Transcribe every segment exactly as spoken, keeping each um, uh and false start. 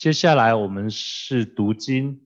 接下来我们是读经。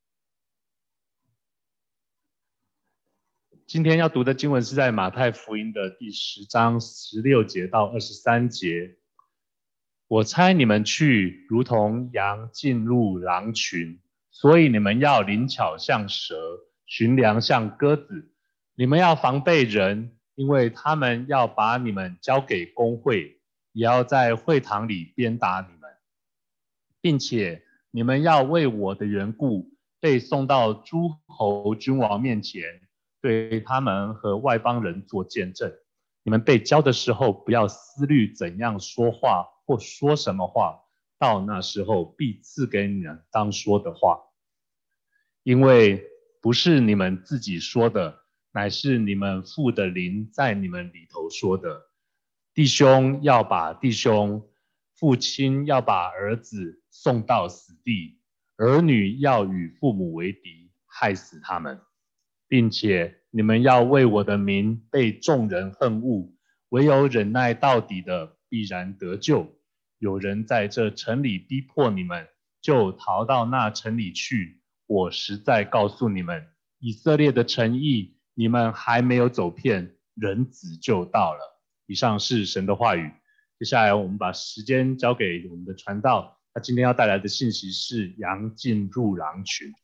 今天要读的经文是在马太福音的第十章十六节到二十三节。我差你们去，如同羊进入狼群，所以你们要灵巧像蛇，驯良像鸽子。你们要防备人，因为他们要把你们交给公会，也要在会堂里鞭打你们，并且你们要为我的缘故被送到诸侯君王面前，对他们和外邦人做见证。你们被交的时候，不要思虑怎样说话或说什么话，到那时候必赐给你们当说的话。因为不是你们自己说的，乃是你们父的灵在你们里头说的。弟兄要把弟兄，父亲要把儿子送到死地，儿女要与父母为敌，害死他们。并且你们要为我的名被众人恨恶，唯有忍耐到底的必然得救。有人在这城里逼迫你们，就逃到那城里去。我实在告诉你们，以色列的城邑你们还没有走遍，人子就到了。以上是神的话语。接下来我们把时间交给我们的传道，他今天要带来的信息是羊进入狼群。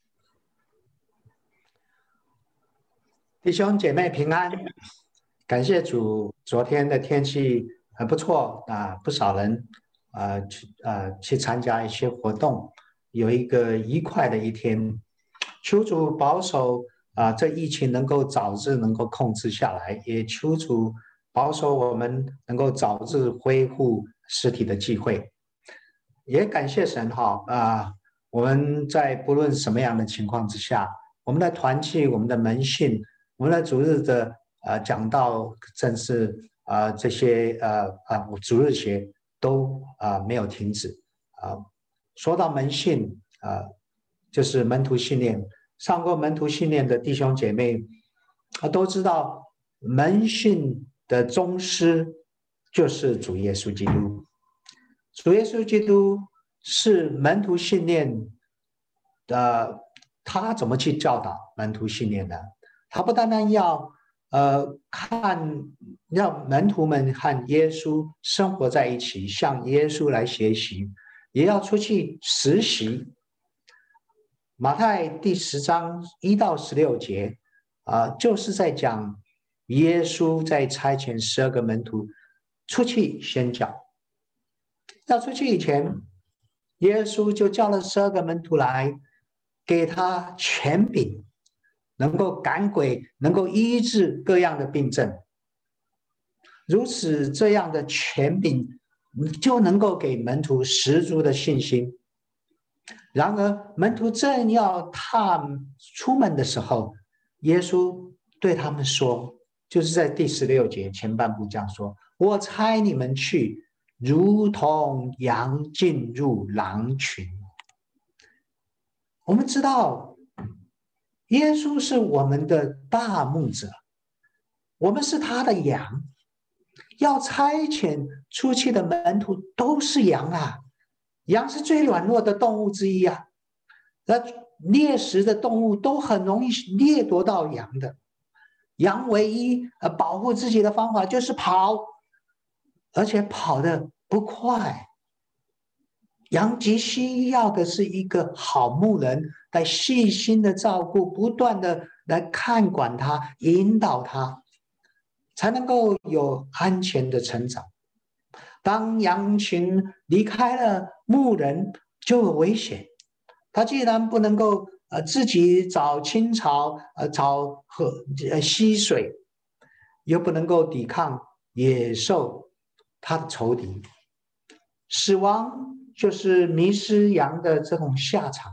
弟兄姐妹平安，感谢主，昨天的天气很不错啊，不少人呃去呃去参加一些活动，有一个愉快的一天。求主保守啊，这疫情能够早日能够控制下来，也求主保守我们能够早日恢复实体的聚会。也感谢神哈啊，我们在不论什么样的情况之下，我们的团契、我们的门训、我们的主日的呃讲道，正是呃这些呃呃主日学都呃没有停止啊、呃。说到门训啊、呃，就是门徒训练，上过门徒训练的弟兄姐妹啊、呃、都知道，门训的宗师就是主耶稣基督。主耶稣基督是门徒训练的，他怎么去教导门徒训练的？他不单单要呃看让门徒们和耶稣生活在一起，向耶稣来学习，也要出去实习。马太第十章一到十六节啊、呃，就是在讲耶稣在差遣十二个门徒出去宣教。要出去以前，耶稣就叫了十二个门徒来，给他权柄，能够赶鬼，能够医治各样的病症。如此这样的权柄，就能够给门徒十足的信心。然而，门徒正要踏出门的时候，耶稣对他们说，就是在第十六节前半部这样说：“我差你们去，如同羊进入狼群。”我们知道，耶稣是我们的大牧者，我们是他的羊。要差遣出去的门徒都是羊啊，羊是最软弱的动物之一啊。那猎食的动物都很容易掠夺到羊的，羊唯一呃保护自己的方法就是跑，而且跑得不快。羊极需要的是一个好牧人来细心的照顾，不断的来看管它，引导它，才能够有安全的成长。当羊群离开了牧人，就有危险。他既然不能够呃自己找青草，呃找河呃溪水，又不能够抵抗野兽他的仇敌，死亡就是迷失羊的这种下场。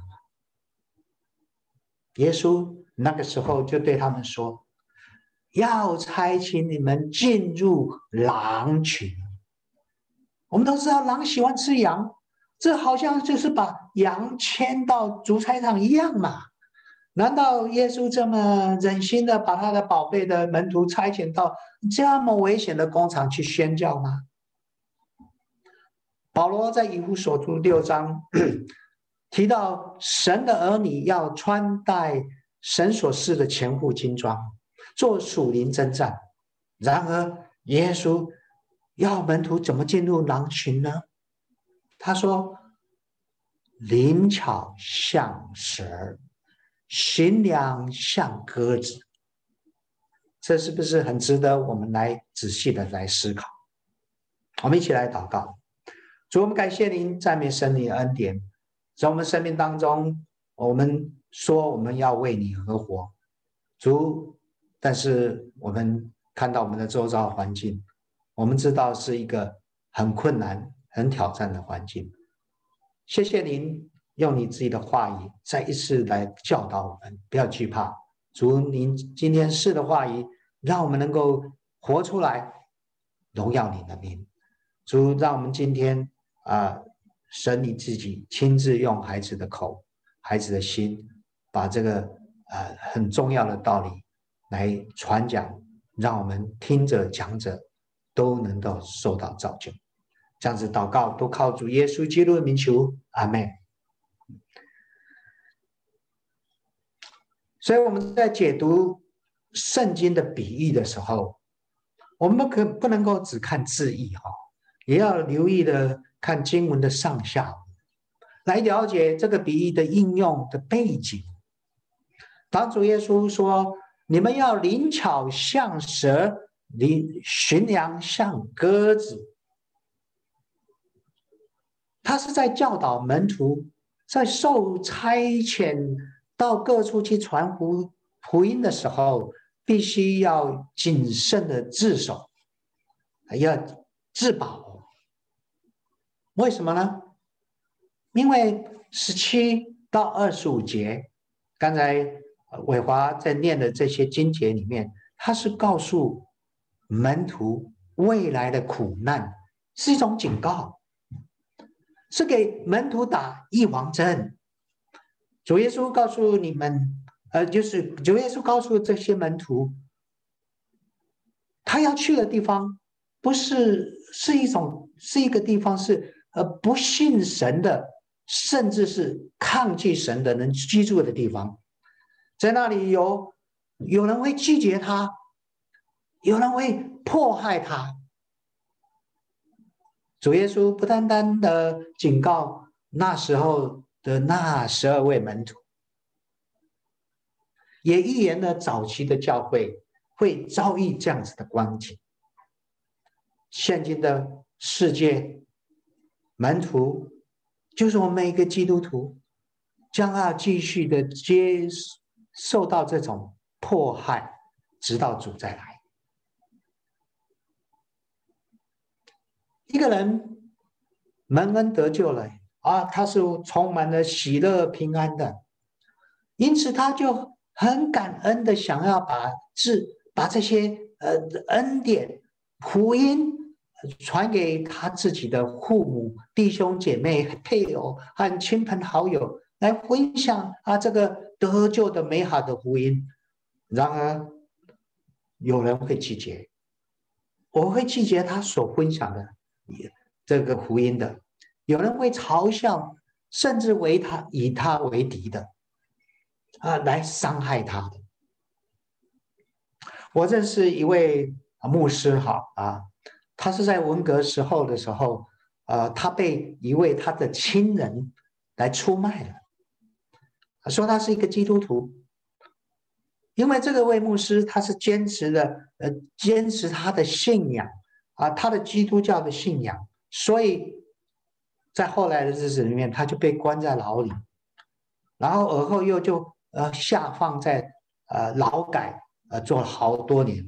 耶稣那个时候就对他们说，要差遣你们进入狼群。我们都知道狼喜欢吃羊，这好像就是把羊牵到屠宰场一样嘛。难道耶稣这么忍心的把他的宝贝的门徒差遣到这么危险的工厂去宣教吗？保罗在以弗所书六章提到神的儿女要穿戴神所赐的全副军装，做属灵征战。然而，耶稣要门徒怎么进入狼群呢？他说：“灵巧像蛇，驯良像鸽子。”这是不是很值得我们来仔细的来思考？我们一起来祷告。主，我们感谢您，赞美神你的恩典，在我们生命当中，我们说我们要为你而活，主，但是我们看到我们的周遭环境，我们知道是一个很困难、很挑战的环境。谢谢您用你自己的话语再一次来教导我们，不要惧怕。主，您今天是的话语，让我们能够活出来，荣耀你的名。主，让我们今天啊、呃，神你自己亲自用孩子的口、孩子的心，把这个呃很重要的道理来传讲，让我们听者讲者都能够受到造就。这样子祷告都靠主耶稣基督的名求，阿们。所以我们在解读圣经的比喻的时候，我们可不能够只看字义哈，也要留意的看经文的上下，来了解这个比喻的应用的背景。当主耶稣说：“你们要灵巧像蛇，驯良像鸽子。”他是在教导门徒，在受差遣到各处去传福福音的时候，必须要谨慎的自守，要自保。为什么呢？因为十七到二十五节，刚才伟华在念的这些经节里面，他是告诉门徒未来的苦难是一种警告，是给门徒打预防针。主耶稣告诉你们，呃，就是主耶稣告诉这些门徒，他要去的地方，不是是一种是一个地方是呃不信神的，甚至是抗拒神的人居住的地方。在那里有有人会拒绝他，有人会迫害他。主耶稣不单单的警告那时候的那十二位门徒，也预言了早期的教会会遭遇这样子的光景。现今的世界，门徒就是我们每一个基督徒，将要继续的接受到这种迫害，直到主再来。一个人蒙恩得救了啊，他是充满了喜乐平安的，因此他就很感恩的想要把这把这些呃恩典福音传给他自己的父母、弟兄姐妹、配偶和亲朋好友，来分享啊这个得救的美好的福音。然而有人会拒绝，我会拒绝他所分享的这个福音的，有人会嘲笑，甚至为他以他为敌的啊，来伤害他的。我认识一位牧师哈啊，他是在文革时候的时候，呃，他被一位他的亲人来出卖了，说他是一个基督徒，因为这个位牧师他是坚持的，呃，坚持他的信仰啊，他的基督教的信仰，所以在后来的日子里面，他就被关在牢里，然后而后又就呃下放在呃劳改，呃做了好多年。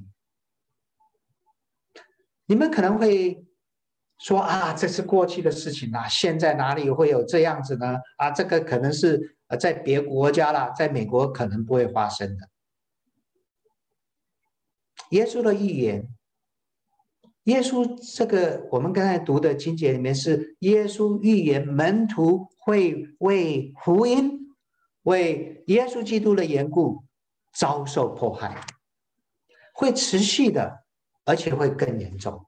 你们可能会说啊，这是过去的事情啊，现在哪里会有这样子呢？啊，这个可能是呃在别国家啦，在美国可能不会发生的。耶稣的预言，耶稣这个我们刚才读的经节里面是耶稣预言门徒会为福音、为耶稣基督的缘故遭受迫害，会持续的，而且会更严重。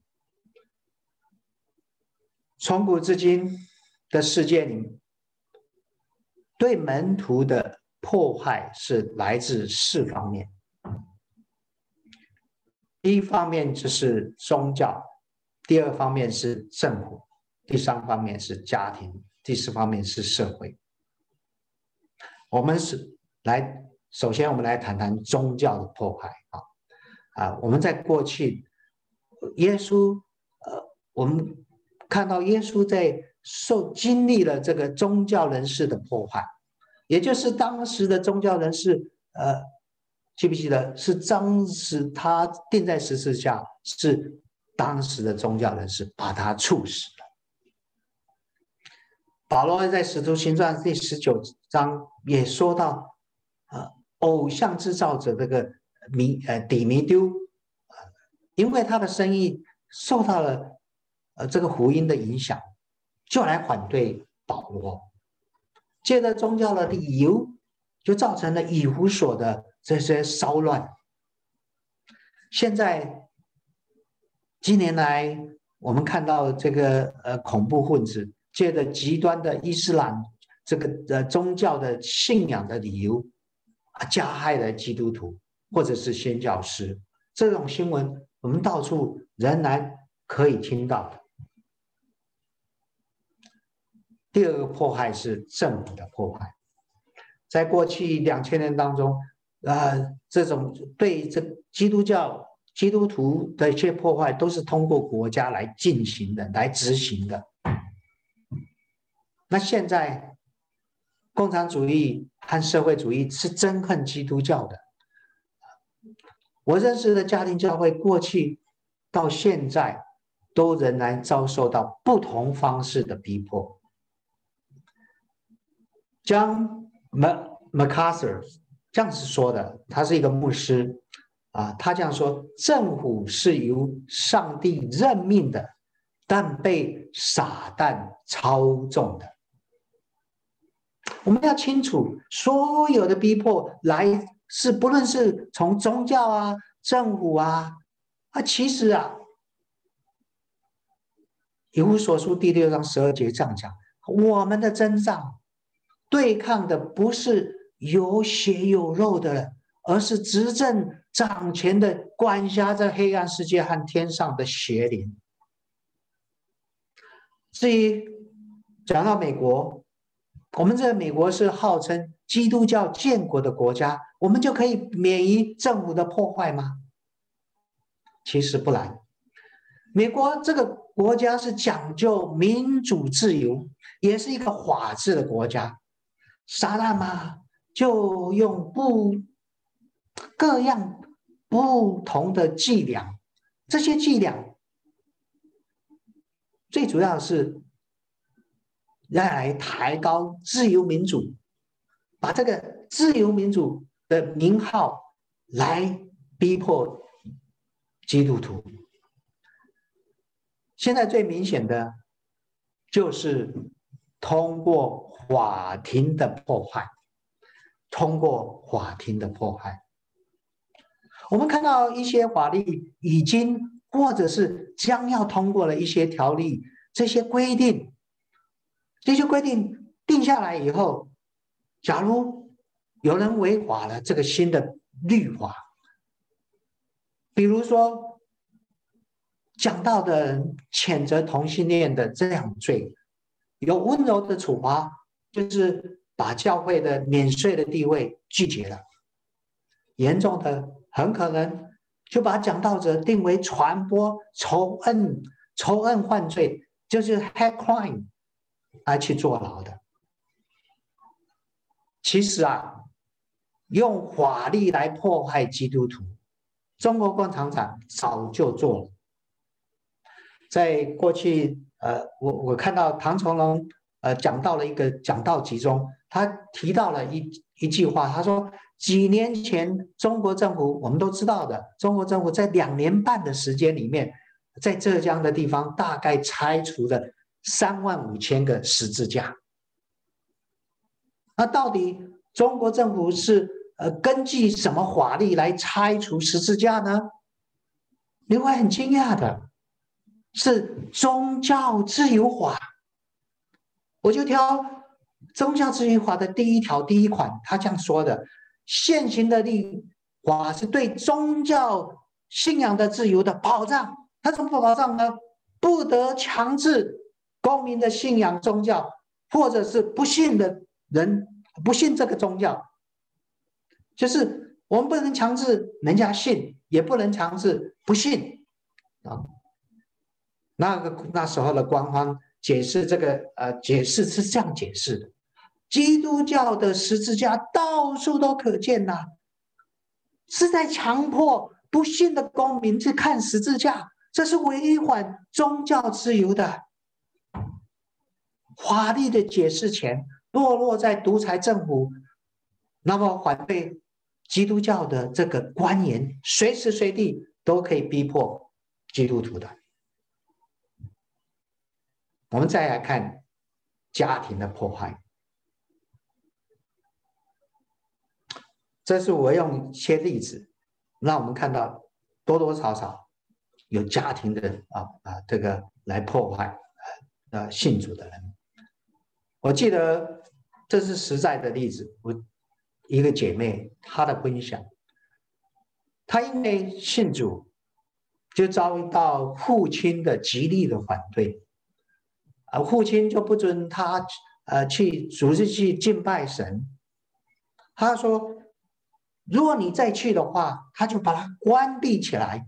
从古至今的世界里， 对门徒的破坏是来自四方面。第一方面就是宗教，第二方面是政府，第三方面是家庭，第四方面是社会。我们是来，首先我们来谈谈宗教的破坏啊啊！我们在过去，耶稣呃，我们看到耶稣在受经历了这个宗教人士的破坏，也就是当时的宗教人士，呃，记不记得是当时他钉在十字架，是当时的宗教人士把他处死了。保罗在使徒行传第十九章也说到，呃，偶像制造者这个米呃底米丢，呃，因为他的生意受到了呃这个福音的影响，就来反对保罗，借着宗教的理由，就造成了以弗所的这些骚乱。现在近年来，我们看到这个呃恐怖分子借着极端的伊斯兰这个呃宗教的信仰的理由，啊，加害了基督徒或者是宣教师，这种新闻我们到处仍然可以听到的。第二个迫害是政府的迫害，在过去两千年当中，呃，这种对这基督教基督徒的一些破坏，都是通过国家来进行的，来执行的。那现在，共产主义和社会主义是憎恨基督教的。我认识的家庭教会，过去到现在，都仍然遭受到不同方式的逼迫。John MacArthur 这样子说的，他是一个牧师啊，他这样说：政府是由上帝任命的，但被撒旦操纵的。我们要清楚，所有的逼迫来是不论是从宗教啊、政府啊，啊，其实啊，以弗所书第六章十二节这样讲：我们的征战对抗的不是有血有肉的人，而是执政掌权的管辖着黑暗世界和天上的邪灵。至于讲到美国，我们这个美国是号称基督教建国的国家，我们就可以免于政府的破坏吗？其实不然。美国这个国家是讲究民主自由，也是一个法治的国家。撒旦嘛，就用不各样不同的伎俩，这些伎俩最主要是要来抬高自由民主，把这个自由民主的名号来逼迫基督徒。现在最明显的就是通过法庭的破坏，通过法庭的破坏，我们看到一些法律已经或者是将要通过了一些条例，这些规定，这些规定定下来以后，假如有人违反了这个新的律法，比如说讲到的谴责同性恋的这样罪，有温柔的处罚，就是把教会的免税的地位拒绝了；严重的很可能就把讲道者定为传播仇恨、仇恨犯罪，就是 hate crime， 来去坐牢的。其实啊，用法律来迫害基督徒，中国共产党早就做了。在过去，呃，我我看到唐崇荣呃讲到了一个讲道集中，他提到了一一句话，他说几年前中国政府我们都知道的，中国政府在两年半的时间里面，在浙江的地方大概拆除了三万五千个十字架。那到底中国政府是呃根据什么法律来拆除十字架呢？你会很惊讶的。是宗教自由法，我就挑宗教自由法的第一条第一款，他这样说的：现行的立法是对宗教信仰的自由的保障。它怎么保障呢？不得强制公民的信仰宗教，或者是不信的人不信这个宗教，就是我们不能强制人家信，也不能强制不信啊。那个那时候的官方解释这个呃解释是这样解释的：基督教的十字架到处都可见呐、啊，是在强迫不信的公民去看十字架，这是违反宗教自由的。华丽的解释权落落在独裁政府，那么反对基督教的这个官员，随时随地都可以逼迫基督徒的。我们再来看家庭的破坏，这是我用一些例子，让我们看到多多少少有家庭的啊啊这个来破坏呃信主的人。我记得这是实在的例子，我一个姐妹她的分享，她因为信主，就遭遇到父亲的极力的反对，啊，父亲就不准她呃去组织去敬拜神，他说，如果你再去的话，他就把它关闭起来。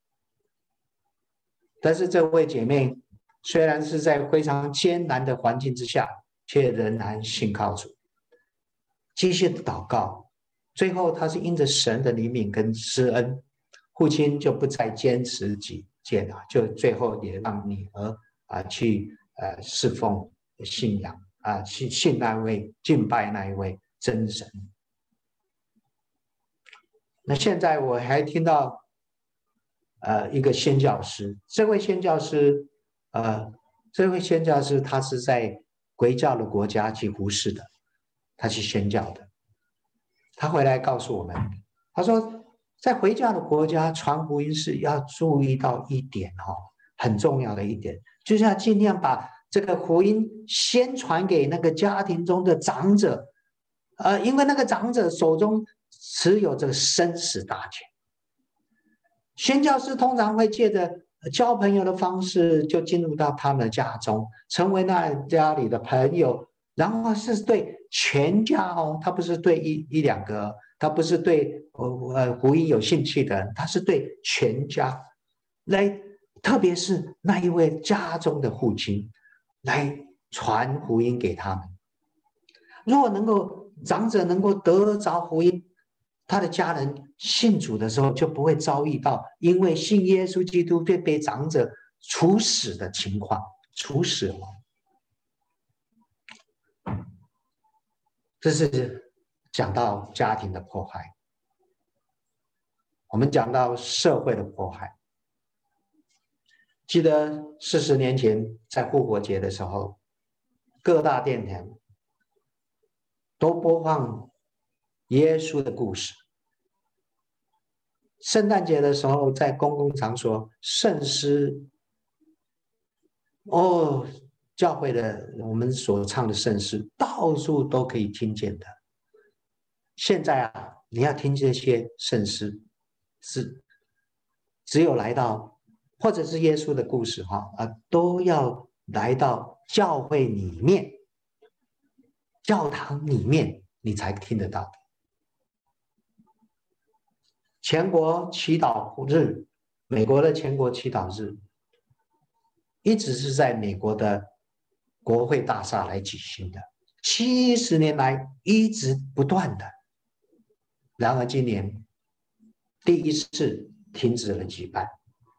但是这位姐妹虽然是在非常艰难的环境之下，却仍然信靠主，继续的祷告。最后，他是因着神的怜悯跟施恩，父亲就不再坚持己见了，就最后也让女儿啊去呃侍奉信仰啊，去信那位敬拜那一位真神。那现在我还听到，呃，一个宣教师，这位宣教师，呃，这位宣教师他是在回教的国家去服侍的，他去宣教的。他回来告诉我们，他说，在回教的国家传福音是要注意到一点哈、哦，很重要的一点，就是要尽量把这个福音先传给那个家庭中的长者，呃，因为那个长者手中持有这个生死大权。宣教师通常会借着交朋友的方式，就进入到他们的家中，成为那家里的朋友，然后是对全家哦，他不是对一一两个，他不是对呃福音有兴趣的人，他是对全家来，特别是那一位家中的父亲来传福音给他们。如果能够长者能够得着福音，他的家人信主的时候，就不会遭遇到因为信耶稣基督被被长者处死的情况，处死亡。这是讲到家庭的破坏，我们讲到社会的破坏。记得四十年前在复活节的时候，各大电台都播放耶稣的故事。圣诞节的时候，在公共场所圣诗，哦，教会的我们所唱的圣诗，到处都可以听见的。现在啊，你要听这些圣诗，是只有来到，或者是耶稣的故事哈啊，都要来到教会里面、教堂里面，你才听得到的。全国祈祷日，美国的全国祈祷日，一直是在美国的国会大厦来举行的，七十年来一直不断的。然而今年第一次停止了举办。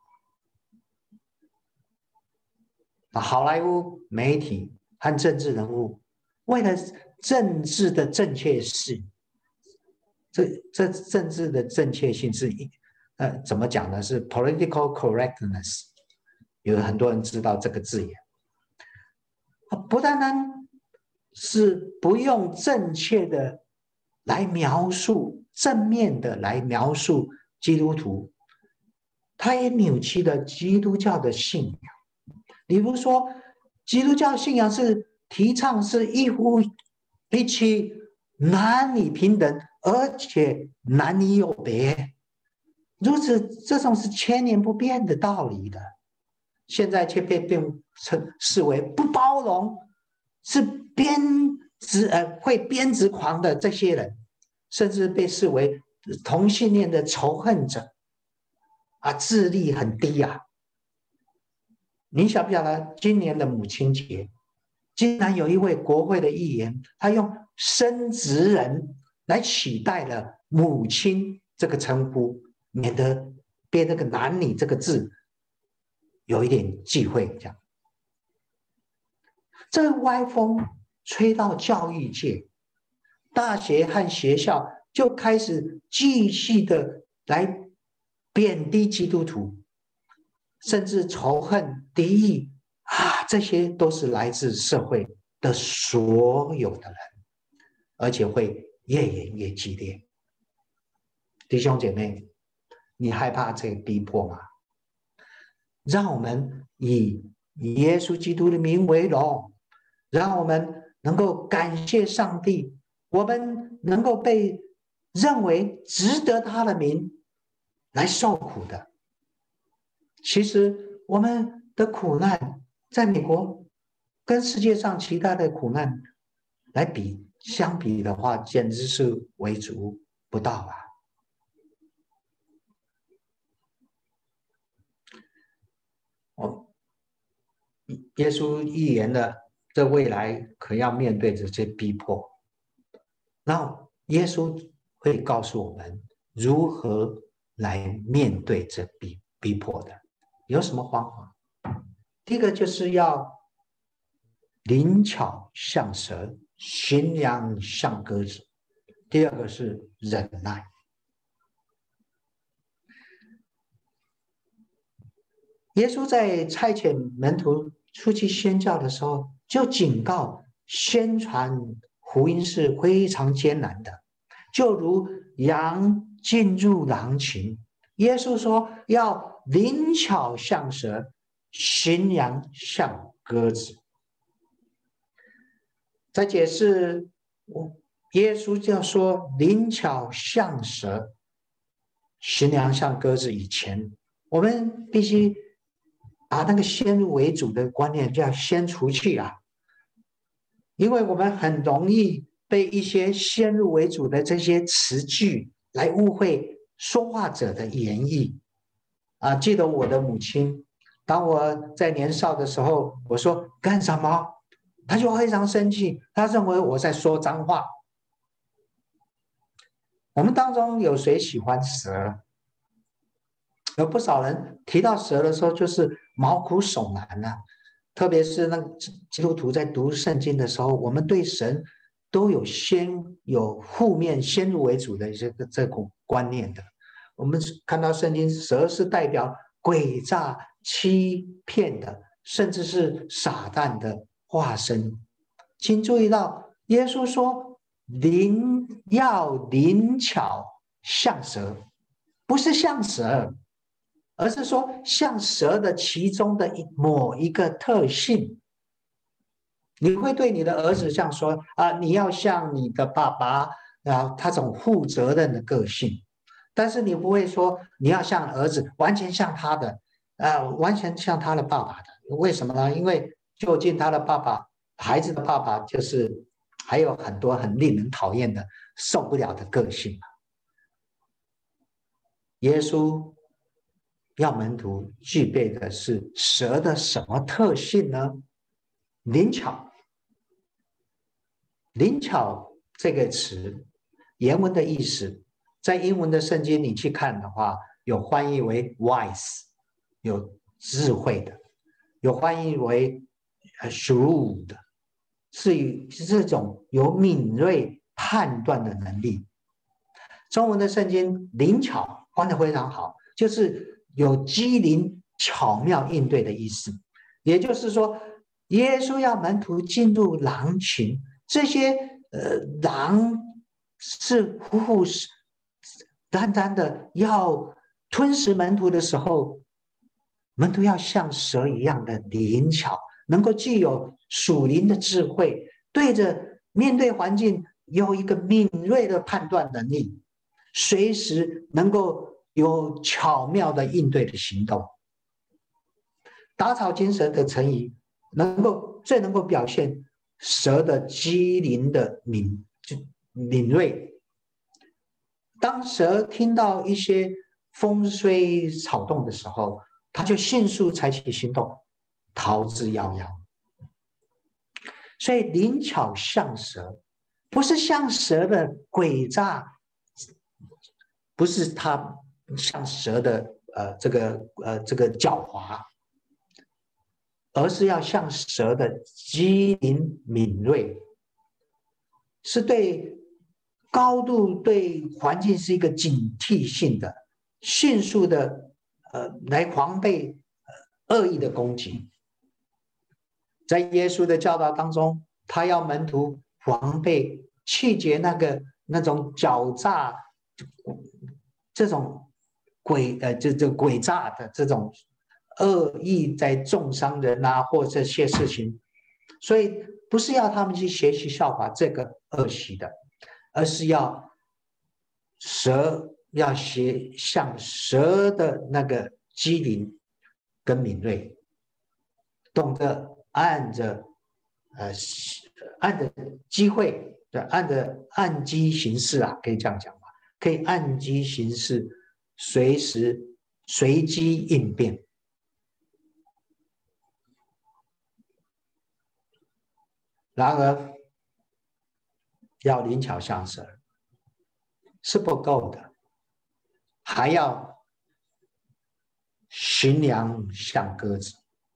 好莱坞媒体和政治人物为了政治的正确性，这这政治的正确性是一呃怎么讲呢？是 political correctness， 有很多人知道这个字眼。不单单是不用正确的来描述，正面的来描述基督徒，他也扭曲了基督教的信仰。比如说，基督教信仰是提倡是一夫一妻，男女平等，而且男女有别，如此这种是千年不变的道理的，现在却被变成视为不包容，是编织呃会编织狂的这些人，甚至被视为同性恋的仇恨者啊，智力很低啊。你晓不晓得今年的母亲节，竟然有一位国会的议员，他用生殖人来取代了母亲这个称呼，免得被那个男女这个字有一点忌讳。这样，这个歪风吹到教育界，大学和学校就开始继续的来贬低基督徒，甚至仇恨敌意啊，这些都是来自社会的所有的人，而且会越演越激烈。弟兄姐妹，你害怕这个逼迫吗？让我们以耶稣基督的名为荣，让我们能够感谢上帝，我们能够被认为值得他的名来受苦的。其实我们的苦难在美国跟世界上其他的苦难来比相比的话，简直是微足不到啊。哦，耶稣预言了这未来可要面对这些逼迫，那耶稣会告诉我们如何来面对这逼逼迫的，有什么方法？第一个就是要灵巧像蛇，驯良像鸽子。第二个是忍耐。耶稣在差遣门徒出去宣教的时候，就警告宣传福音是非常艰难的，就如羊进入狼群。耶稣说要灵巧像蛇，驯良像鸽子。在解释耶稣就说灵巧像蛇，驯良像鸽子以前，我们必须把那个先入为主的观念就要先除去啊，因为我们很容易被一些先入为主的这些词句来误会说话者的言意啊。记得我的母亲，当我在年少的时候，我说干什么，他就非常生气，他认为我在说脏话。我们当中有谁喜欢蛇？有不少人提到蛇的时候就是毛骨悚然啊，特别是那基督徒在读圣经的时候，我们对神都有先有负面先入为主的这个这种观念的。我们看到圣经，蛇是代表诡诈欺骗的，甚至是撒旦的化身。请注意到耶稣说灵要灵巧像蛇，不是像蛇，而是说像蛇的其中的某一个特性。你会对你的儿子这样说啊，你要像你的爸爸啊，他这种负责任的个性，但是你不会说你要像儿子完全像他的啊，完全像他的爸爸的。为什么呢？因为究竟他的爸爸，孩子的爸爸就是还有很多很令人讨厌的受不了的个性。耶稣要门徒具备的是蛇的什么特性呢？灵巧。灵巧这个词原文的意思，在英文的圣经你去看的话，有翻译为 wise， 有智慧的，有翻译为 shrewd， 是这种有敏锐判断的能力。中文的圣经灵巧翻得非常好，就是有机灵巧妙应对的意思。也就是说，耶稣要门徒进入狼群，这些呃狼是虎虎眈眈的要吞食门徒的时候，门徒要像蛇一样的灵巧， 能够具有属灵的智慧，对着面对环境有一个敏锐的判断能力，随时能够有巧妙的应对的行动。打草惊蛇的成语，能够最能够表现蛇的机灵的敏敏锐。当蛇听到一些风吹草动的时候，它就迅速采取行动，逃之夭夭。所以灵巧像蛇，不是像蛇的诡诈，不是它像蛇的呃这个呃这个狡猾，而是要像蛇的机灵敏锐，是对高度对环境是一个警惕性的，迅速的呃来防备恶意的攻击。在耶稣的教导当中，他要门徒防备气绝那个那种狡诈，这种诡呃这这诡诈的这种恶意在重伤人啊，或这些事情，所以不是要他们去学习效法这个恶习的，而是要蛇要学像蛇的那个机灵跟敏锐，懂得按着呃按着机会，按着按机行事啊，可以这样讲吧？可以按机行事，随时随机应变。然而，要灵巧像蛇是不够的，还要驯良像鸽子。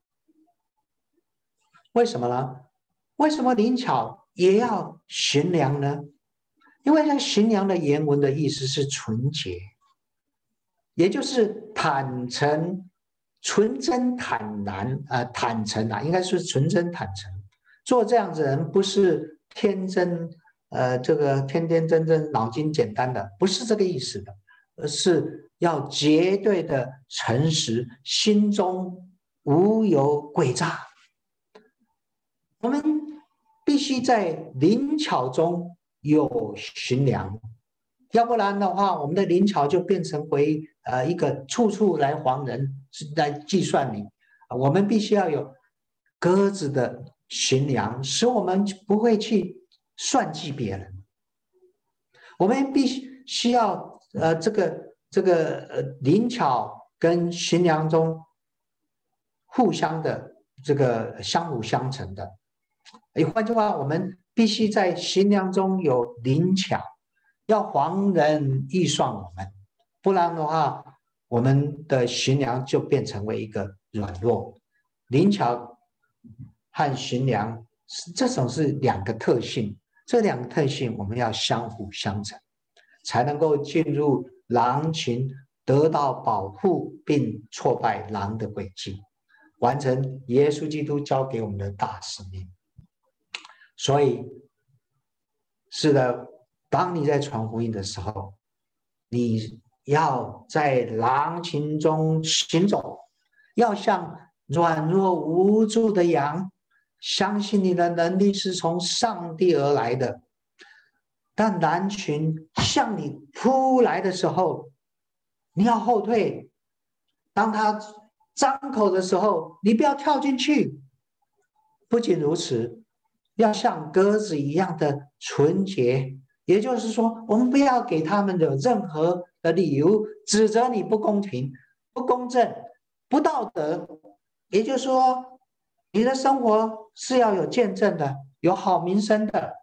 为什么呢？为什么灵巧也要驯良呢？因为这驯良的原文的意思是纯洁，也就是坦诚、纯真、坦然啊、呃，坦诚啊，应该是纯真坦诚。做这样子的人不是天真，呃，这个天天真真、脑筋简单的，不是这个意思的，而是要绝对的诚实，心中无有诡诈。我们必须在灵巧中有驯良，要不然的话，我们的灵巧就变成为呃一个处处来防人，是来计算你。我们必须要有鸽子的驯良，使我们不会去算计别人。我们必须需要呃这个这个呃灵巧跟驯良中互相的这个相辅相成的。哎，换句话，我们必须在驯良中有灵巧，要防人预算我们，不然的话，我们的驯良就变成为一个软弱。灵巧和驯良，这种是两个特性，这两个特性我们要相辅相成，才能够进入狼群，得到保护，并挫败狼的诡计，完成耶稣基督交给我们的大使命。所以，是的，当你在传福音的时候，你要在狼群中行走，要像软弱无助的羊，相信你的能力是从上帝而来的。当狼群向你扑来的时候，你要后退；当他张口的时候，你不要跳进去。不仅如此，要像鸽子一样的纯洁，也就是说，我们不要给他们有任何的理由指责你不公平、不公正、不道德。也就是说，你的生活是要有见证的，有好名声的。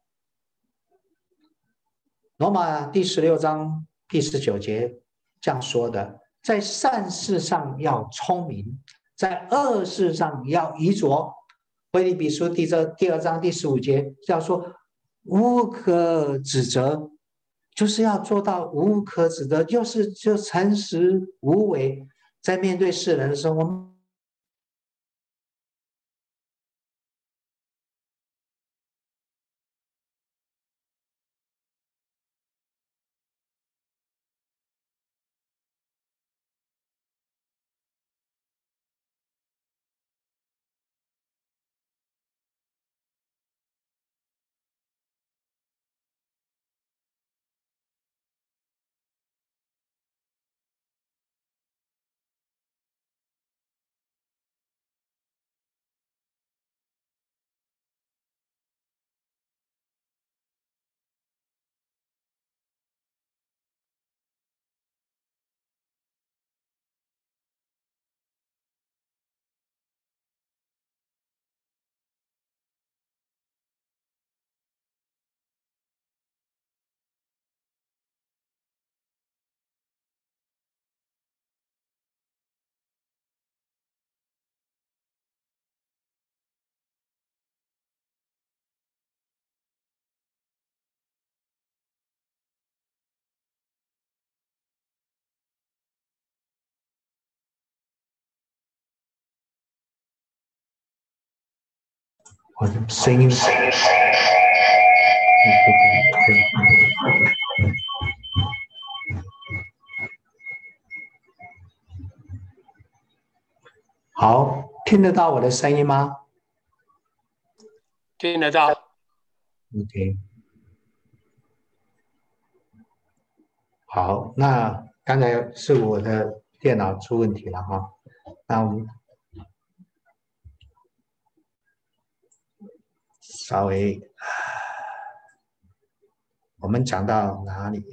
罗马第十六章第十九节这样说的：在善事上要聪明，在恶事上要愚拙。腓立比书第这第二章第十五节要说无可指责，就是要做到无可指责，就是就诚实无伪，在面对世人的时候，我们我的声音。好，听得到我的声音吗？ 听得到。 OK。好，那刚才是我的电脑出问题了哈。那我们稍微，我们讲到哪里？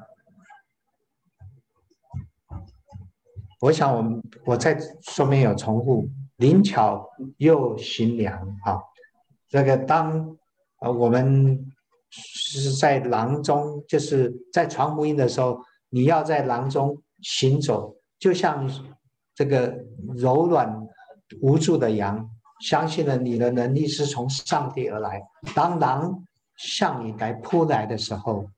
我想我们我在说明有重复，灵巧又行良哈。这个当呃我们是在囊中，就是在传福音的时候，你要在囊中行走，就像这个柔软无助的羊，相信了你的能力是从上帝而来。当狼向你来扑来的时候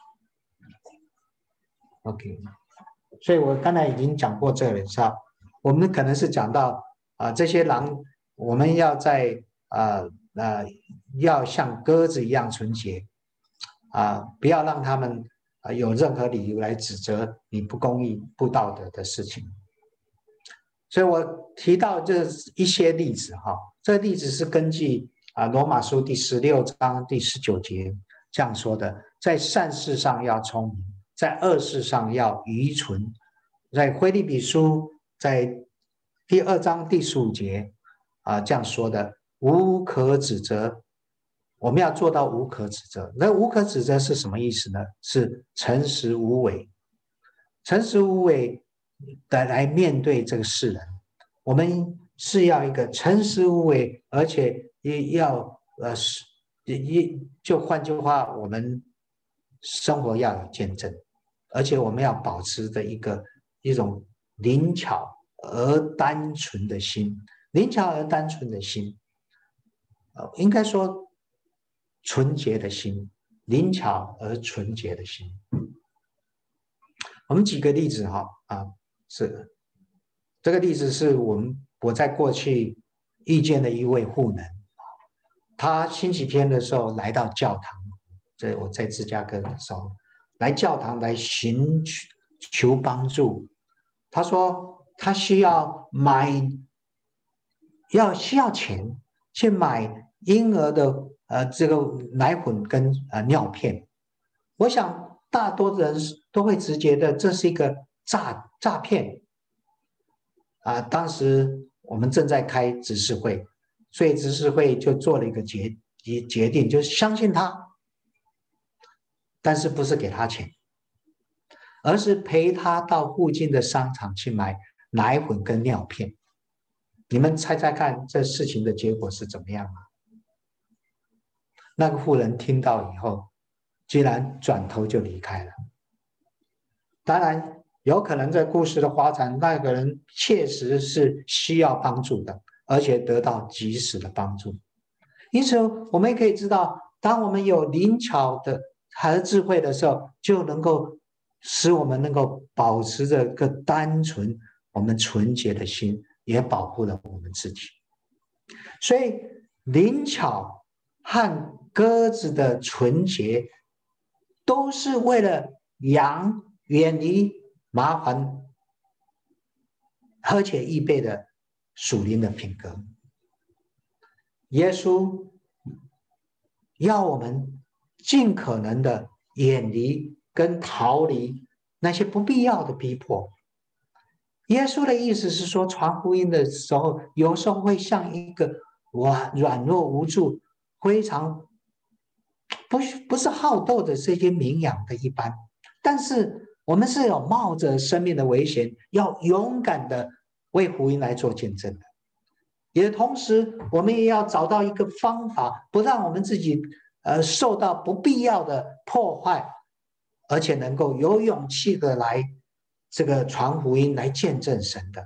，OK。所以我刚才已经讲过这个，是吧？我们可能是讲到啊、呃，这些狼，我们要在啊呃, 呃要像鸽子一样纯洁啊、呃，不要让他们啊、呃、有任何理由来指责你不公义、不道德的事情。所以我提到这一些例子哈，这例子是根据啊罗马书第十六章第十九节这样说的：在善事上要聪明，在恶事上要愚蠢。在腓立比书在第二章第十五节啊这样说的：无可指责。我们要做到无可指责。那无可指责是什么意思呢？是诚实无伪，诚实无伪的来面对这个世人。我们是要一个诚实无伪，而且也要呃，也就换句话，我们生活要有见证，而且我们要保持着一个一种灵巧而单纯的心，灵巧而单纯的心，呃，应该说纯洁的心，灵巧而纯洁的心。我们举个例子哈啊，是这个例子是我们我在过去遇见的一位妇人，他星期天的时候来到教堂，这我在芝加哥的时候来教堂来寻求帮助。他说他需要买，要需要钱去买婴儿的呃这个奶粉跟呃尿片。我想大多人都会直觉的这是一个诈诈骗啊。当时我们正在开执事会，所以执事会就做了一个决决定，就是相信他，但是不是给他钱，而是陪他到附近的商场去买奶粉跟尿片。你们猜猜看这事情的结果是怎么样啊？那个妇人听到以后居然转头就离开了。当然有可能这故事的发展，那个人确实是需要帮助的，而且得到及时的帮助。因此我们也可以知道，当我们有灵巧的和智慧的时候，就能够使我们能够保持着个单纯我们纯洁的心，也保护了我们自己。所以灵巧和鸽子的纯洁都是为了羊远离麻烦，而且预备的属灵的品格。耶稣要我们尽可能的远离跟逃离那些不必要的逼迫。耶稣的意思是说，传福音的时候有时候会像一个软弱无助，非常不不是好斗的这些绵羊的一般，但是我们是有冒着生命的危险，要勇敢的为福音来做见证的。也同时我们也要找到一个方法，不让我们自己呃受到不必要的破坏，而且能够有勇气的来这个传福音，来见证神的。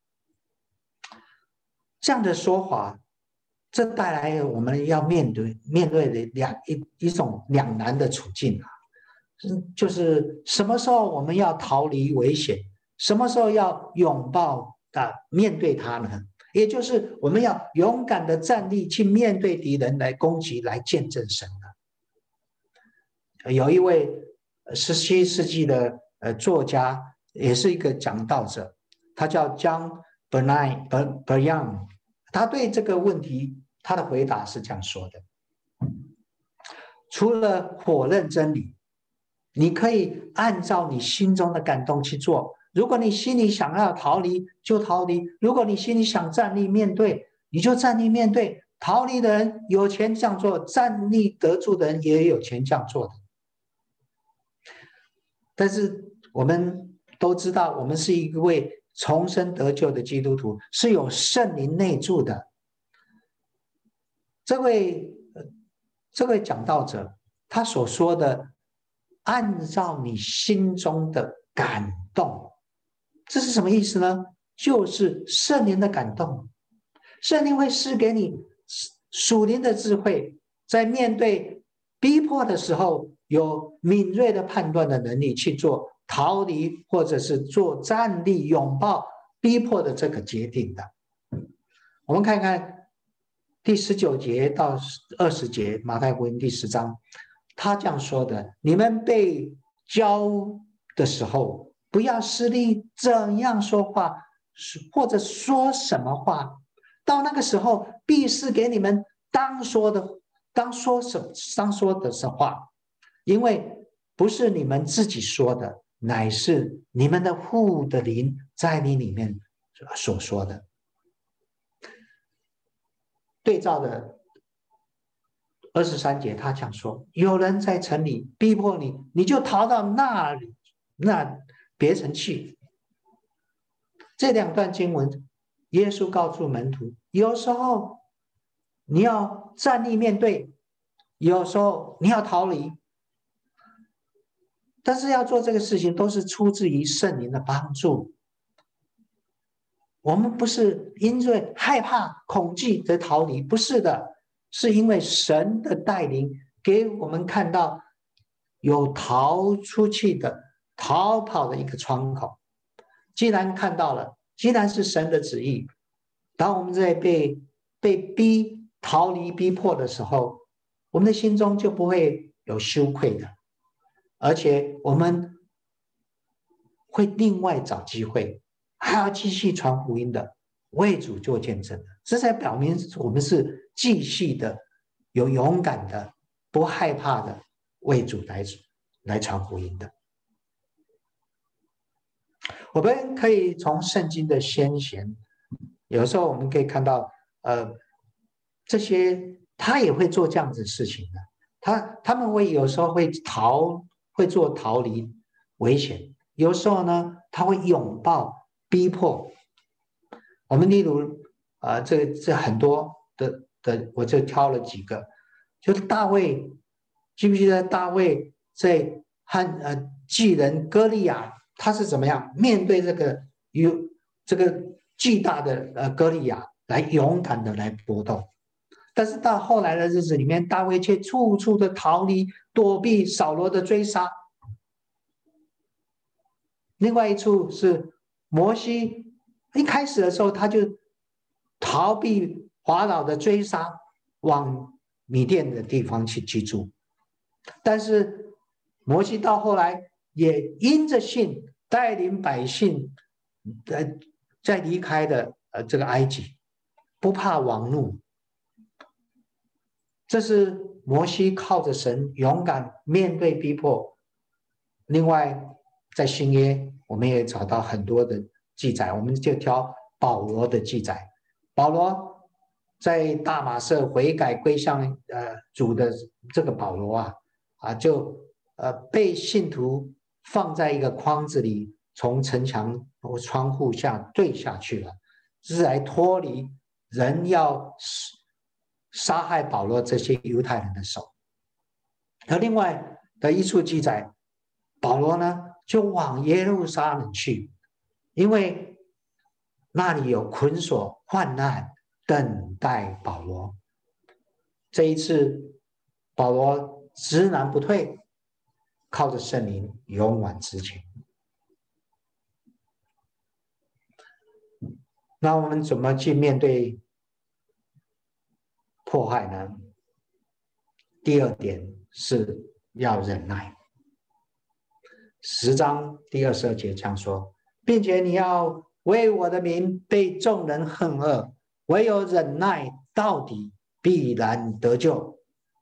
这样的说法，这带来我们要面对面对的两一一种两难的处境啊，就是什么时候我们要逃离危险，什么时候要拥抱啊面对它呢？ 也就是我们要勇敢的站立，去面对敌人来攻击，来见证神的。有一位十七世纪的呃作家，也是一个讲道者，他叫 John Bunyan，他对这个问题他的回答是这样说的：除了否认真理，你可以按照你心中的感动去做。如果你心里想要逃离，就逃离；如果你心里想站立面对，你就站立面对。逃离的人有钱这样做，站立得住的人也有钱这样做的。但是我们都知道，我们是一位重生得救的基督徒，是有圣灵内住的。这位这位讲道者，他所说的，按照你心中的感动，这是什么意思呢？就是圣灵的感动，圣灵会赐给你属灵的智慧，在面对逼迫的时候，有敏锐的判断的能力，去做逃离或者是做站立拥抱逼迫的这个决定的。我们看看第十九节到二十节，马太福音第十章，他这样说的：你们被教的时候，不要失力怎样说话，或者说什么话，到那个时候必是给你们当说的当说什当说的是话，因为不是你们自己说的，乃是你们的父的灵在你里面所说的。对照的二十三节，他讲说：有人在城里逼迫你，你就逃到那里那别城去。这两段经文，耶稣告诉门徒，有时候你要站立面对，有时候你要逃离，但是要做这个事情都是出自于圣灵的帮助。我们不是因为害怕恐惧的逃离，不是的，是因为神的带领给我们看到有逃出去的逃跑的一个窗口。既然看到了，既然是神的旨意，当我们在被被逼逃离逼迫的时候，我们的心中就不会有羞愧的，而且我们会另外找机会，还要继续传福音的，为主做见证的。这才表明我们是继续的有勇敢的，不害怕的为主来来传福音的。我们可以从圣经的先贤，有时候我们可以看到，呃，这些他也会做这样子的事情的。他他们会有时候会逃，会做逃离危险。有时候呢，他会拥抱逼迫。我们例如，啊、呃，这这很多的的，我就挑了几个，就是大卫，记不记得大卫在和呃巨人歌利亚？他是怎么样面对这个有这个巨大的呃歌利亚，来勇敢的来搏斗？但是到后来的日子里面，大卫却处处的逃离，躲避扫罗的追杀。另外一处是摩西，一开始的时候他就逃避法老的追杀，往米甸的地方去居住。但是摩西到后来也因着信，带领百姓呃在离开的呃这个埃及，不怕王怒。这是摩西靠着神勇敢面对逼迫。另外在新约我们也找到很多的记载，我们就挑保罗的记载。保罗在大马色悔改归向呃主的这个保罗啊啊就呃被信徒放在一个筐子里，从城墙或窗户下坠下去了，是来脱离人要杀害保罗这些犹太人的手。而另外的一处记载，保罗呢就往耶路撒冷去，因为那里有捆锁患难等待保罗。这一次保罗知难不退，靠着圣灵勇往直前。 那我们怎么去面对迫害呢？第二点是要忍耐。十章第二十二节这样说，并且你要为我的名被众人恨恶，唯有忍耐到底，必然得救。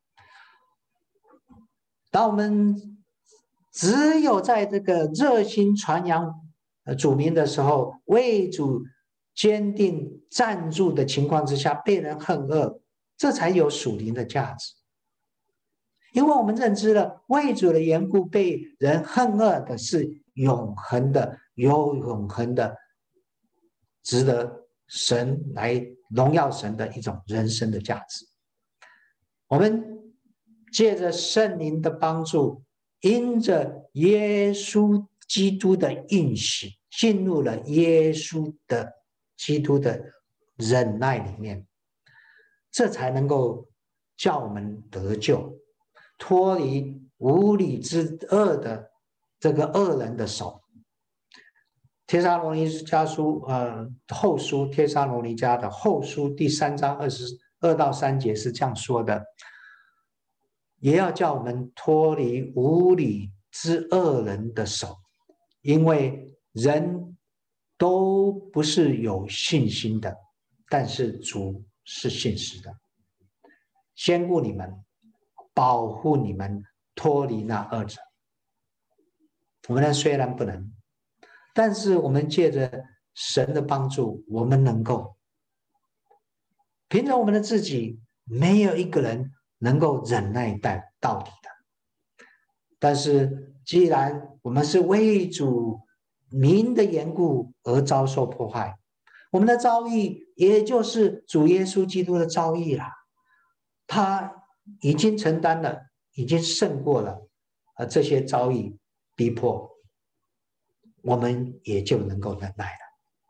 当我们只有在这个热心传扬主名的时候，为主坚定站住的情况之下，被人恨恶，这才有属灵的价值。因为我们认知了为主的缘故被人恨恶的是永恒的，有永恒的，值得神来荣耀神的一种人生的价值。我们借着圣灵的帮助，因着耶稣基督的应许，进入了耶稣的基督的忍耐里面，这才能够叫我们得救，脱离无理之恶的这个恶人的手。帖撒罗尼迦书呃后书，帖撒罗尼迦的后书第三章二十二到三节是这样说的，也要叫我们脱离无理之恶人的手，因为人都不是有信心的，但是主是信实的，兼顾你们，保护你们脱离那恶者。我们虽然不能，但是我们借着神的帮助，我们能够凭着我们的自己，没有一个人能够忍耐到底的。但是既然我们是为主名的缘故而遭受迫害，我们的遭遇也就是主耶稣基督的遭遇了，他已经承担了，已经胜过了这些遭遇逼迫，我们也就能够忍耐了。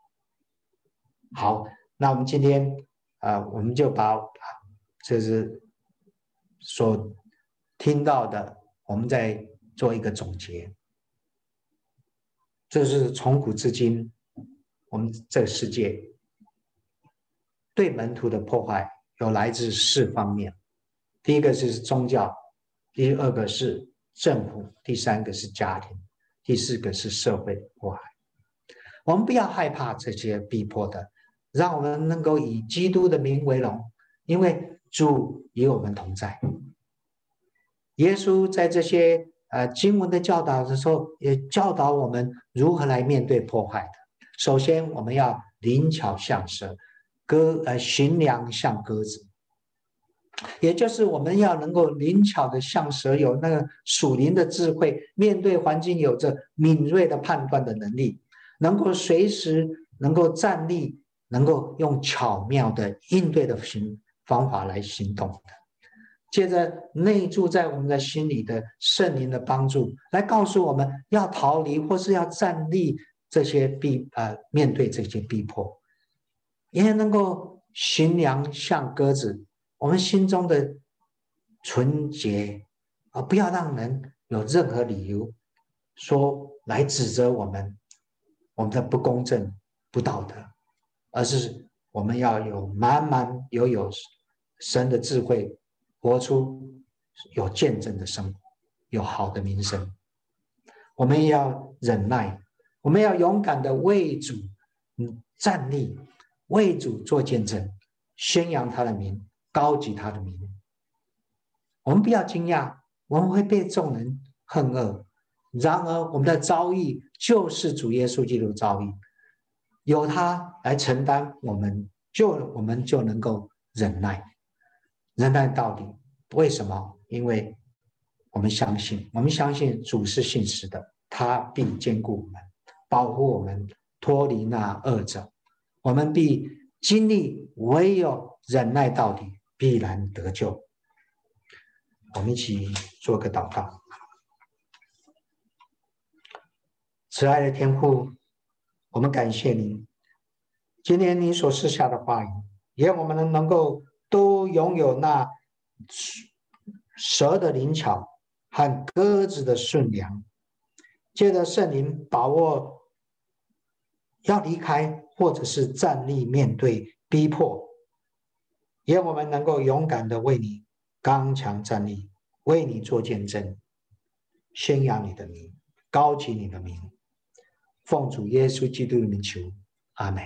好，那我们今天呃，我们就把这是所听到的，我们再做一个总结。这是从古至今，我们这个世界对门徒的破坏有来自四方面。第一个是宗教，第二个是政府，第三个是家庭，第四个是社会迫害。我们不要害怕这些逼迫的，让我们能够以基督的名为荣，因为主与我们同在。耶稣在这些呃经文的教导的时候，也教导我们如何来面对迫害的。首先，我们要灵巧像蛇，鸽呃驯良像鸽子，也就是我们要能够灵巧的像蛇，有那个属灵的智慧，面对环境有着敏锐的判断的能力，能够随时能够站立，能够用巧妙的应对的行方法来行动的。借着内住在我们的心里的圣灵的帮助，来告诉我们要逃离或是要站立这些逼呃面对这些逼迫，也能够驯良像鸽子，我们心中的纯洁，而不要让人有任何理由说来指责我们我们的不公正不道德，而是我们要有满满有有神的智慧，活出有见证的生活，有好的名声。我们也要忍耐，我们要勇敢的为主站立，为主做见证，宣扬他的名，高举他的名。我们不要惊讶，我们会被众人恨恶，然而我们的遭遇就是主耶稣基督的遭遇，由他来承担，我们就我们就能够忍耐，忍耐到底。为什么？因为我们相信，我们相信主是信实的，他必坚固我们，保护我们脱离那恶者，我们必经历唯有忍耐到底，必然得救。我们一起做个祷告。慈爱的天父，我们感谢你，今天你所赐下的话语，也我们能够都拥有那蛇的灵巧和鸽子的顺良，借着圣灵把握要离开或者是站立面对逼迫，愿我们能够勇敢的为你刚强站立，为你做见证，宣扬你的名，高举你的名，奉主耶稣基督的名求，阿们。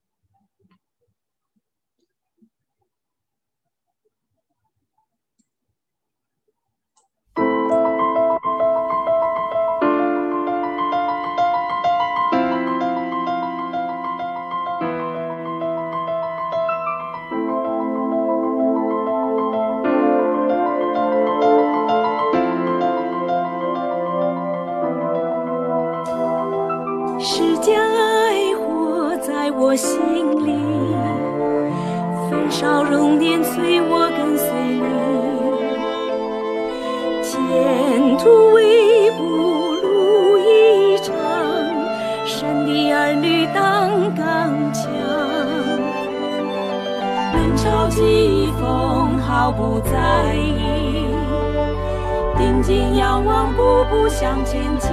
释迦爱活在我心里，焚烧熔炼催我跟随你，前途微不如一场，神的儿女当刚强，人潮疾风毫不在意，定睛仰望步步向前进，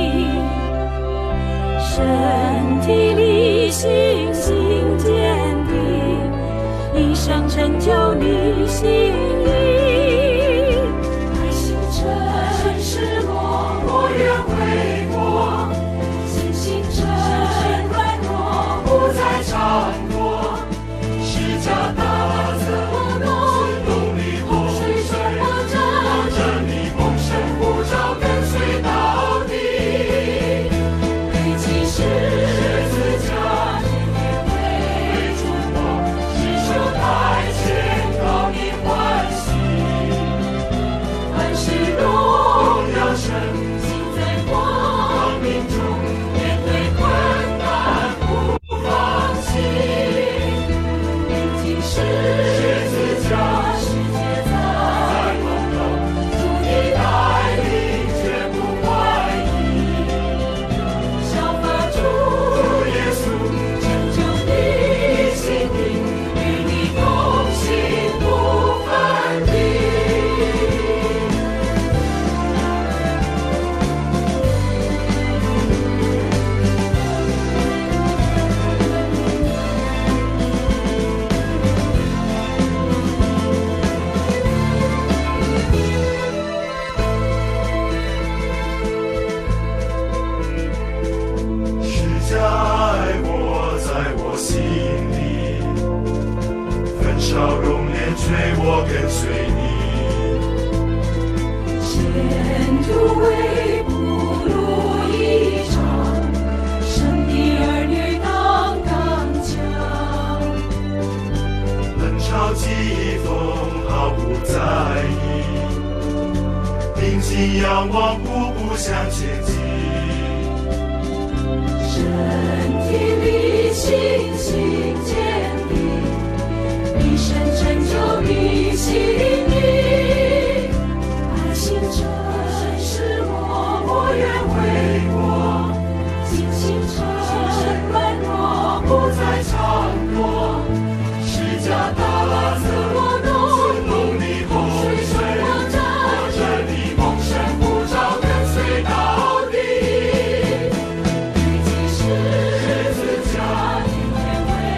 身体里信心坚定，一生成就你心意。爱心真失落，我愿为国，信心真软弱，不再闪躲，释迦大责我诺，用力洪水冲我着，我着你丰盛呼召跟随到底。十字架今天为主我，只求台前高你欢喜，万事荣耀神，行在光明中，面对困难不放弃，历经十字架世界在光中，主你带领绝不怀疑，效法主耶稣，成就你心意，与你同行不分离。 释迦爱我在我心里，焚烧熔炼催我跟随你， 前途微不如一场，神的儿女当刚强， 冷嘲疾风毫不在意，定睛仰望步步向前进， 身体里信心坚定，一生成就你心意。爱心真是我，我愿为国，信心真软弱，不再闪躲，释迦大责我诺，用力洪水冲我着，我着你丰盛呼召跟随到底。十字架今天为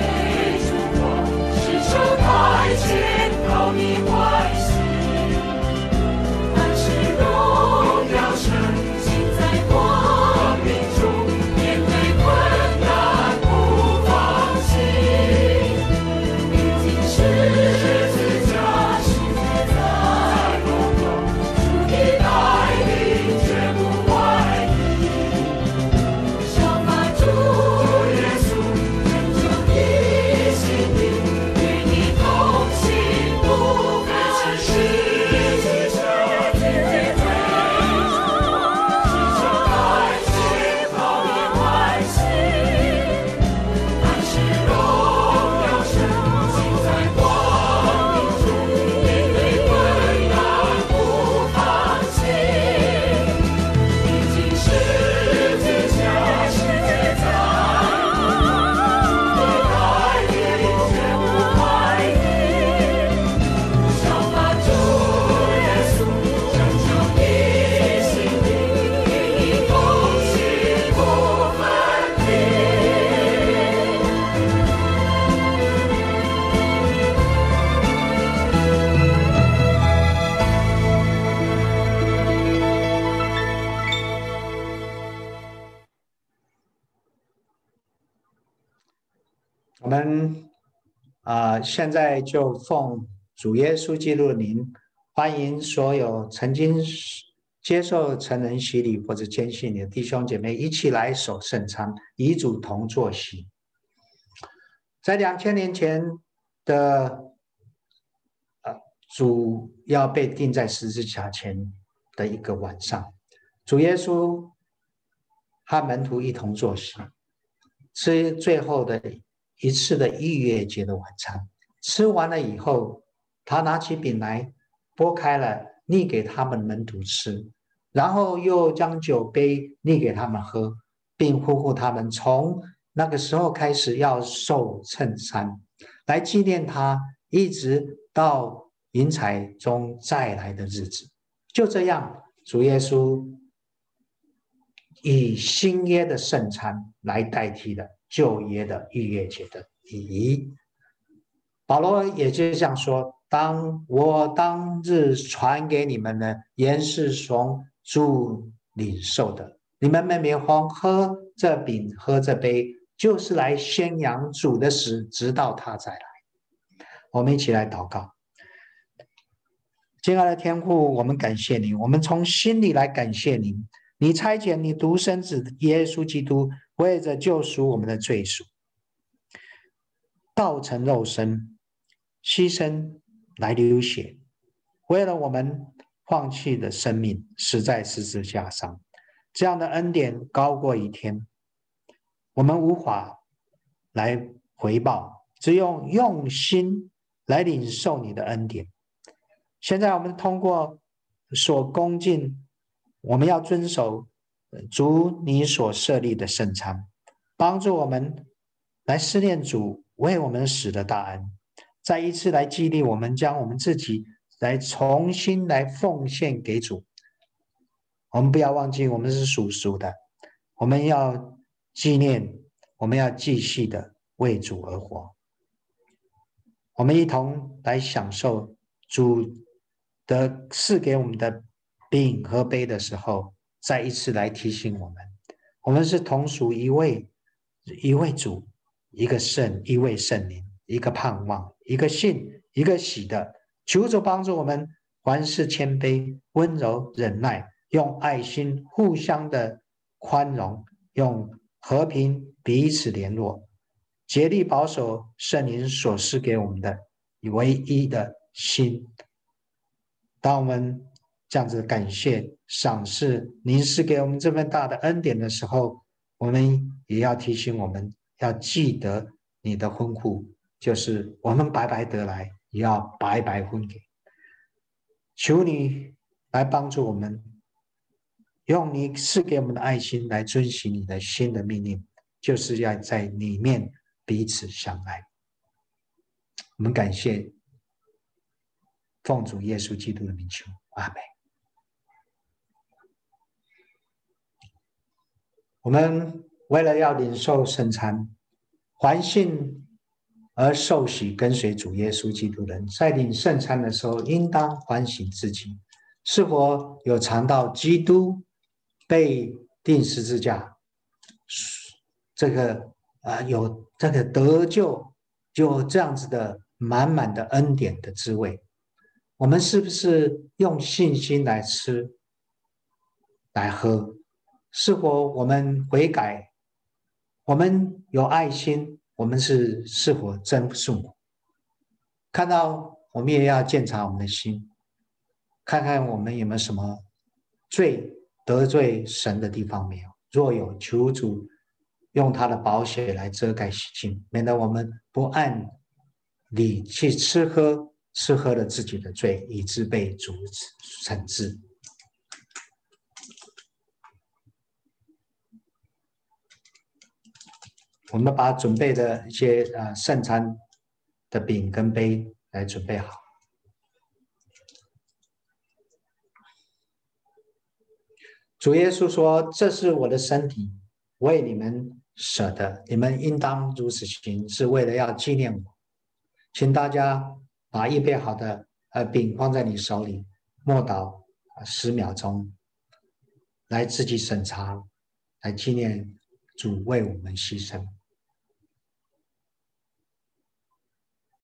我们啊、呃，现在就奉主耶稣基督的名，欢迎所有曾经接受成人洗礼或者坚信你的弟兄姐妹一起来守圣餐，与主同坐席。在两千年前的呃主要被钉在十字架前的一个晚上，主耶稣和门徒一同坐席，吃最后的一次的逾越节的晚餐。吃完了以后，他拿起饼来，拨开了，递给他们门徒吃，然后又将酒杯递给他们喝，并呼呼他们从那个时候开始要守圣餐，来纪念他一直到云彩中再来的日子。就这样，主耶稣以新约的圣餐来代替了旧约的逾越节的礼仪。保罗也就这样说，当我当日传给你们的原是从主领受的，你们每每喝这饼喝这杯，就是来宣扬主的死，直到他再来。我们一起来祷告。亲爱的天父，我们感谢你，我们从心里来感谢你，你差遣你独生子耶稣基督，为着救赎我们的罪赎，道成肉身，牺牲来流血，为了我们放弃的生命，死在十字架上。这样的恩典高过一天，我们无法来回报，只用用心来领受你的恩典。现在我们通过所恭敬，我们要遵守主你所设立的圣餐，帮助我们来思念主为我们死的大恩，再一次来激励我们，将我们自己来重新来奉献给主。我们不要忘记我们是属属的，我们要纪念，我们要继续的为主而活。我们一同来享受主的赐给我们的饼和杯的时候，再一次来提醒我们，我们是同属一位一位主，一个圣，一位圣灵，一个盼望，一个信，一个喜的。求主帮助我们凡事谦卑，温柔忍耐，用爱心互相的宽容，用和平彼此联络，竭力保守圣灵所赐给我们的唯一的心。当我们这样子感谢赏识您赐给我们这份大的恩典的时候，我们也要提醒我们要记得你的吩咐，就是我们白白得来，也要白白分给。求你来帮助我们，用你赐给我们的爱心来遵循你的新的命令，就是要在里面彼此相爱。我们感谢，奉主耶稣基督的名求，阿们。我们为了要领受圣餐，还信而受洗跟随主耶稣基督的人，在领圣餐的时候，应当反省自己，是否有尝到基督被钉十字架，这个、呃、有这个得救，就这样子的满满的恩典的滋味。我们是不是用信心来吃来喝？是否我们悔改？我们有爱心？我们是是否真顺服？看到我们也要检查我们的心，看看我们有没有什么罪得罪神的地方没有。若有，求主用他的宝血来遮盖洗净，免得我们不按理去吃喝，吃喝了自己的罪，以致被主惩治。我们把准备的一些呃圣餐的饼跟杯来准备好。主耶稣说：“这是我的身体，为你们舍的，你们应当如此行，是为了要纪念我。”请大家把预备好的呃饼放在你手里，默祷十秒钟，来自己审查，来纪念主为我们牺牲。